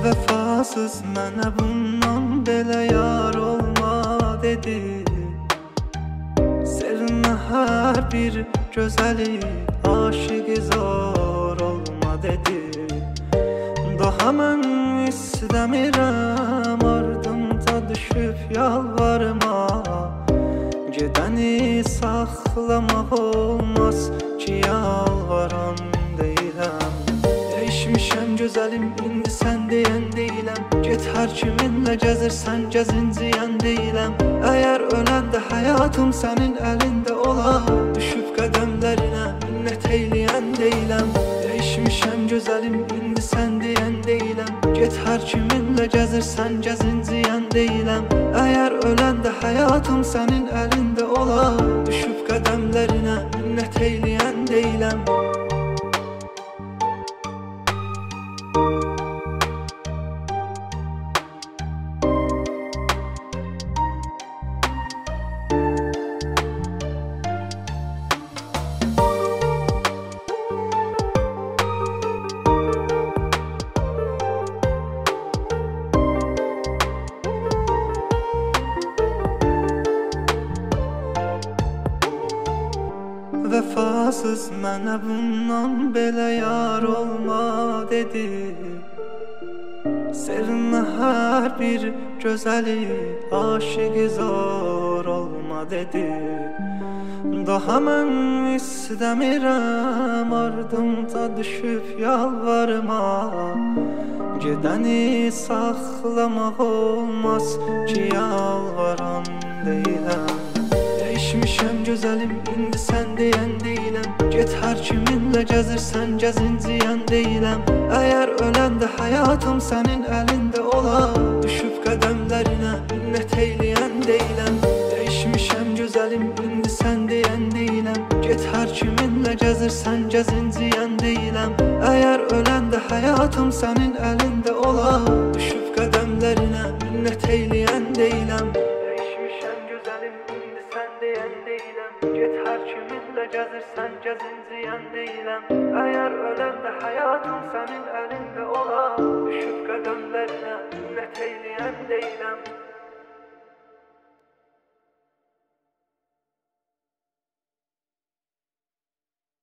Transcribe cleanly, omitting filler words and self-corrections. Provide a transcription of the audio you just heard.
Vəfasız mənə bundan belə yar olma dedi. Sevmə hər bir gözəli, aşıqı zor olma dedi. Daha mən istəmirəm ardımca düşüb yalvarma. Gedəni saxlamaq olmaz ki, yalvaran deyiləm. Dəyişmişəm gözəlim, indi sən deyən deyiləm. Get hər kiminlə gəzirsən, gəzinciyən deyiləm. Əgər öləndə həyatım sənin əlində ola, düşüb qədəmlərinə minnət eyləyən deyiləm. Dəyişmişəm gözəlim, indi sən deyən deyiləm. Get hər kiminlə gəzirsən, gəzinciyən deyiləm. Əgər öləndə həyatım sənin əlində ola, düşüb qədəmlərinə minnət eyləyən deyiləm. Vəfasız mənə bundan belə yar olma dedi. Sevmə hər bir gözəli, aşıqı zor olma dedi. Daha mən istəmirəm ardımca düşüb yalvarma. Gedəni saxlamaq olmaz ki, yalvaran deyiləm. Dəyişmişəm gözəlim, indi sən deyən deyiləm. Get hər kiminlə gəzirsən, gəzinciyən deyiləm. Əgər öləndə həyatım sənin əlində ola, düşüb qədəmlərinə minnət eyləyən deyiləm. Dəyişmişəm gözəlim, indi sən deyən deyiləm. Get hər kiminlə gəzirsən, gəzinciyən deyiləm. Əgər öləndə həyatım sənin əlində ola, düşüb qədəmlərinə minnət eyləyən deyiləm. Deyən deyiləm. Get hər kiminlə gəzirsən, gəzinciyən deyiləm. Əgər öləndə həyatım